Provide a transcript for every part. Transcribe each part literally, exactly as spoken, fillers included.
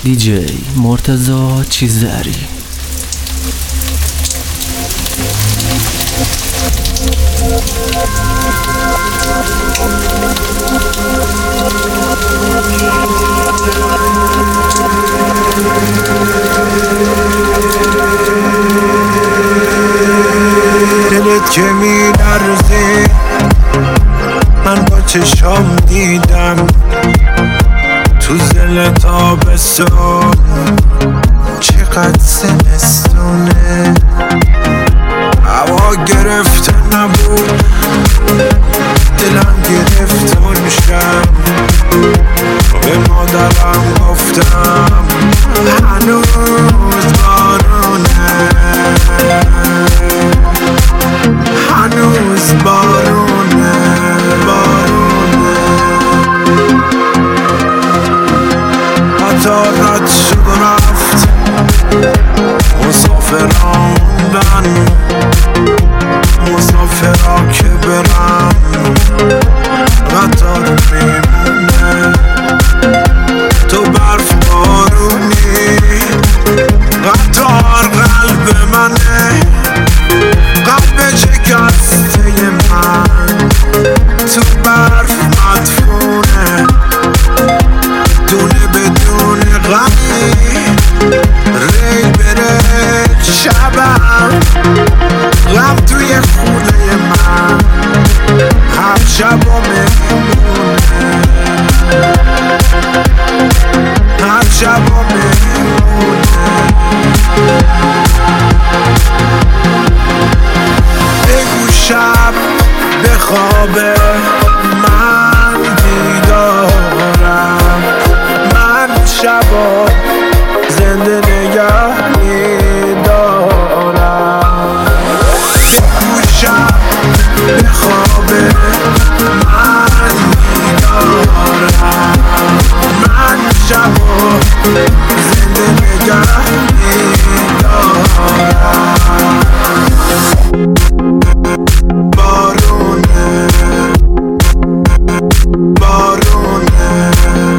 دیجی مرتضی چیزری. دلت که می لرزه من با چشام دیدم تو زل تابستون چقدر زمستونه. هوا گرفته نبود دلم گرفت اون شب به مادرم گفتم هنوز بارونه هنوز بارونه بارونه. حتی رد شد و رفت مسافران موندن مسافرها که برن قطار میمونه. تو برف بارونی قطار قلب منه قلب شکسته من تو برف مدفونه. دونه بدون غمی ریل بره شبم غم توی خونه من هر شب و میمونه هر شب و میمونه. بگو شب به خوابه من بیدارم من شبا زنده نگه میدارم. بگو شب به خوابه من بیدارم من شبا زنده نگه میدارم. بارونه بارونه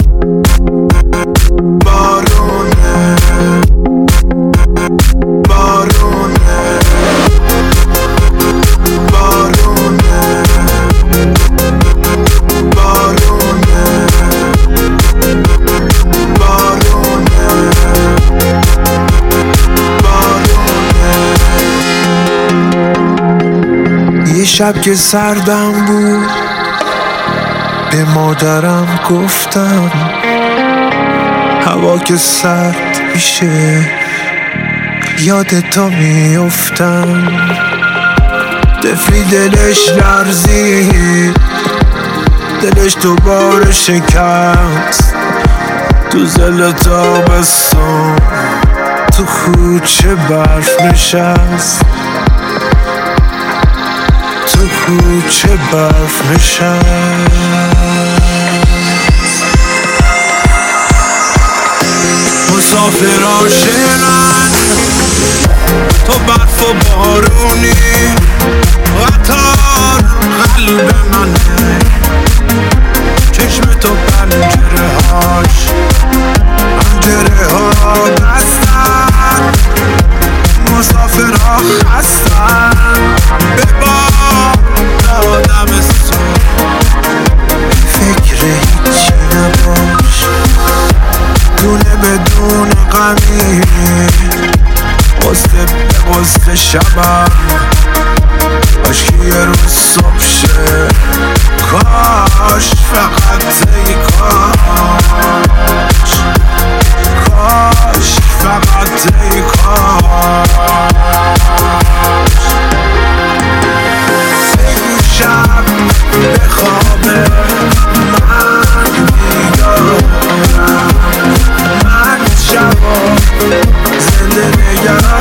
بارونه بارونه بارونه بارونه بارونه بارونه. یه شب که سردم بود به مادرم گفتم هوا که سرد میشه یاد تو میافتم. طفلی دلش لرزید دلش دوباره شکست تو زل تابستون تو کوچه برف نشست تو کوچه برف نشست. مسافرها شنن تو برف و بارونی قطار قلب منه چشم تو پنجره هاش پنجره ها بستن مسافرها خستن به باد آدم سو فکر هیچی نباش دونه بدون غمی قصد به قصد شبم کاش که یه روز صبح شه کاش فقط ای کاش کاش فقط ای کاش. بگو شب به خوابه من بیدارم من شبا زنده نگه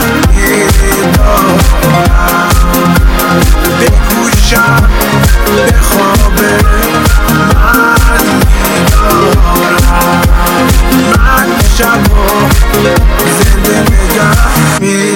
میدارم. بگو شب به خوابه من بیدارم من شبا زنده نگه میدارم.